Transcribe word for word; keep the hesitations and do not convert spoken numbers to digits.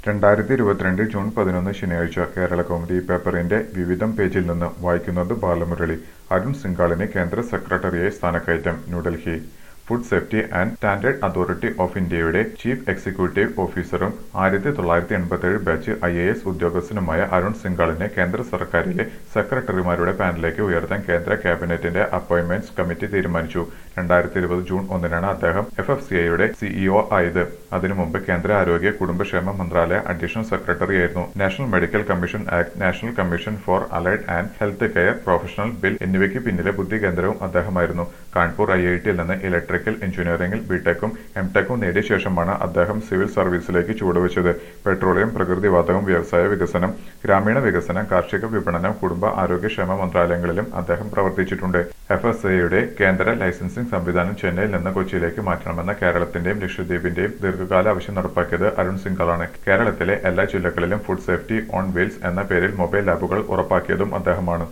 രണ്ടായിരത്തി ഇരുപത്തിരണ്ട് ജൂൺ പതിനൊന്ന് ശനിയാഴ്ച കേരളകൗമുദി പേപ്പറിന്റെ വിവിധം പേജിൽ നിന്ന് വായിക്കുന്നത് ബാലമുരളി. അരുൺ സിംഗാളിന് കേന്ദ്ര സെക്രട്ടറിയായി സ്ഥാനക്കയറ്റം. New Delhi. Food safety and standard authority of ഇന്ത്യയുടെ ചീഫ് എക്സിക്യൂട്ടീവ് ഓഫീസറും ആയിരത്തി തൊള്ളായിരത്തി എൺപത്തിയേഴ് ബാച്ച് ഐ എ എസ് ഉദ്യോഗസ്ഥനുമായ അരുൺ സിംഗാളിനെ കേന്ദ്ര സർക്കാരിലെ സെക്രട്ടറിമാരുടെ പാനലിലേക്ക് ഉയർത്താൻ കേന്ദ്ര ക്യാബിനറ്റിന്റെ അപ്പോയിന്റ്മെന്റ്സ് കമ്മിറ്റി തീരുമാനിച്ചു. രണ്ടായിരത്തി ഇരുപത് ജൂൺ ഒന്നിനാണ് അദ്ദേഹം എഫ് എഫ് സി ഐയുടെ സിഇഒ ആയത്. അതിനു മുമ്പ് കേന്ദ്ര ആരോഗ്യ കുടുംബക്ഷേമ മന്ത്രാലയ അഡീഷണൽ സെക്രട്ടറിയായിരുന്നു. National medical commission act, national commission for allied and health care professional bill എന്നിവയ്ക്ക് പിന്നിലെ ബുദ്ധികേന്ദ്രവും അദ്ദേഹമായിരുന്നു. കാൺപൂർ ഐ ഐ ടിയിൽ നിന്ന് ഇലക്ട്രിക്കൽ എഞ്ചിനീയറിംഗിൽ ബിടെക്കും എംടെക്കും നേടിയ ശേഷമാണ് അദ്ദേഹം സിവിൽ സർവീസിലേക്ക് ചുവടുവെച്ചത്. പെട്രോളിയം, പ്രകൃതിവാതകം, വ്യവസായ വികസനം, ഗ്രാമീണ വികസനം, കാർഷിക വിപണനം, കുടുംബ ആരോഗ്യക്ഷേമ മന്ത്രാലയങ്ങളിലും അദ്ദേഹം പ്രവർത്തിച്ചിട്ടുണ്ട്. എഫ് എസ് ഐയുടെ കേന്ദ്ര ലൈസൻസിംഗ് സംവിധാനം ചെന്നൈയിൽ നിന്ന് കൊച്ചിയിലേക്ക് മാറ്റണമെന്ന കേരളത്തിന്റെയും ലക്ഷദ്വീപിന്റെയും ദീർഘകാല ആവശ്യം നടപ്പാക്കിയത് അരുൺ സിംഗാളാണ്. കേരളത്തിലെ എല്ലാ ജില്ലകളിലും ഫുഡ് സേഫ്റ്റി ഓൺ വീൽസ് എന്ന പേരിൽ മൊബൈൽ ലാബുകൾ ഉറപ്പാക്കിയതും അദ്ദേഹമാണ്.